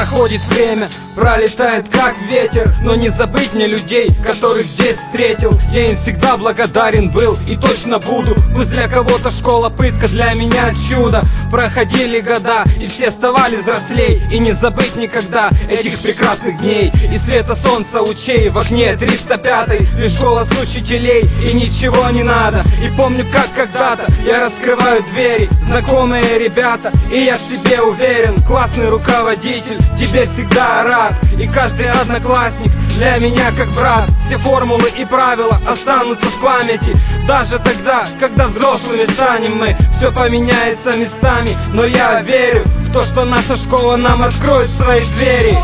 Проходит время, пролетает как ветер, но не забыть мне людей, которых здесь встретил. Я им всегда благодарен был и точно буду. Пусть для кого-то школа пытка, для меня чудо. Проходили года, и все вставали взрослей. И не забыть никогда этих прекрасных дней и света солнца лучей в окне 305-й. Лишь голос учителей, и ничего не надо. И помню, как когда-то я раскрываю двери. Знакомые ребята, и я в себе уверен. Классный руководитель, тебе всегда рад. И каждый одноклассник для меня как брат. Все формулы и правила останутся в памяти. Даже тогда, когда взрослыми станем мы, все поменяется местами. Но я верю в то, что наша школа нам откроет свои двери.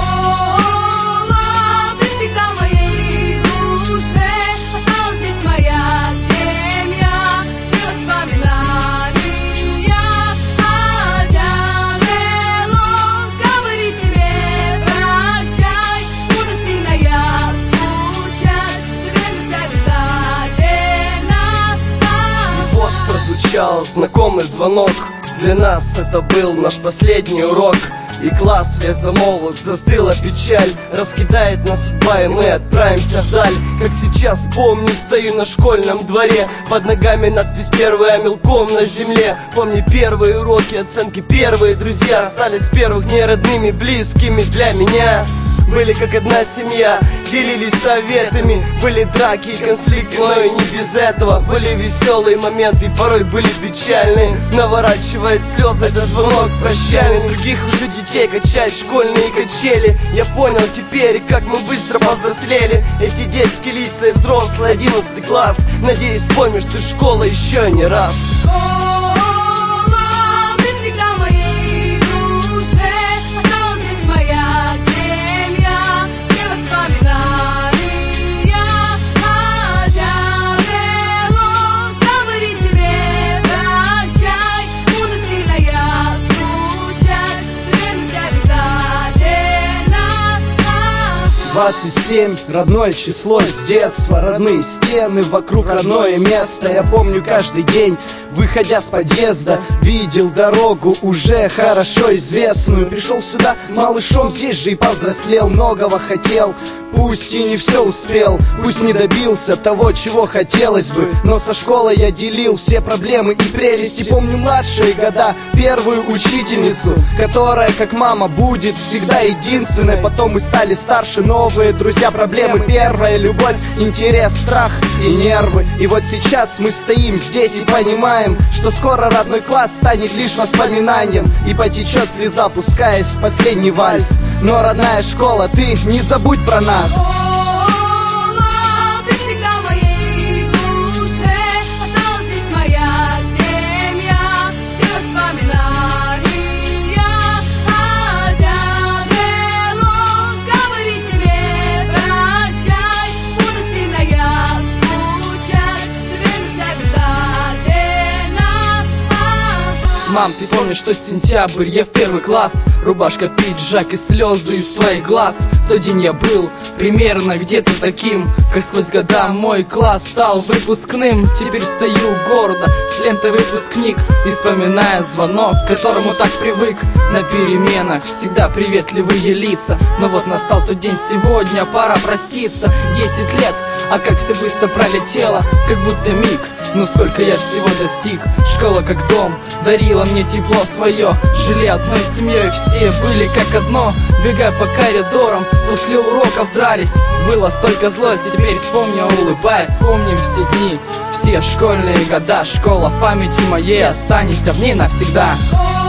Знакомый звонок. Для нас это был наш последний урок. И класс весь замолк, застыла печаль. Раскидает нас судьба, и мы отправимся вдаль. Как сейчас помню, стою на школьном дворе. Под ногами надпись «Первая» мелком на земле. Помню первые уроки, оценки, первые друзья. Остались первых дней родными, близкими для меня. Были как одна семья, делились советами. Были драки и конфликты, но и не без этого. Были веселые моменты, порой были печальные. Наворачивает слезы, это звонок прощальный. Других уже детей качают школьные качели. Я понял теперь, как мы быстро повзрослели. Эти детские лица и взрослые, 11 класс. Надеюсь, поймешь ты школа еще не раз. «27» — родное число с детства. Родные стены, вокруг родное место. Я помню каждый день, выходя с подъезда, видел дорогу уже хорошо известную. Пришел сюда малышом, здесь же и повзрослел. Многого хотел, пусть и не все успел. Пусть не добился того, чего хотелось бы, но со школой я делил все проблемы и прелести. Помню младшие года, первую учительницу, которая как мама будет всегда единственной. Потом мы стали старше, новые друзья, проблемы. Первая любовь, интерес, страх и нервы. И вот сейчас мы стоим здесь и понимаем, что скоро родной класс станет лишь воспоминанием. И потечет слеза, пускаясь в последний вальс. Но родная школа, ты не забудь про нас. Мам, ты помнишь тот сентябрь, я в первый класс. Рубашка, пиджак и слезы из твоих глаз. В тот день я был примерно где-то таким, как сквозь года мой класс стал выпускным. Теперь стою гордо с лентой выпускник и вспоминая звонок, к которому так привык. На переменах всегда приветливые лица, но вот настал тот день сегодня, пора проститься. 10 лет, а как все быстро пролетело, как будто миг. Но сколько я всего достиг. Школа как дом дарила мне тепло свое. Жили одной семьей, все были как одно. Бегая по коридорам, после уроков дрались. Было столько злости, теперь вспомню, улыбаясь. Вспомним все дни, все школьные года. Школа в памяти моей, останься в ней навсегда.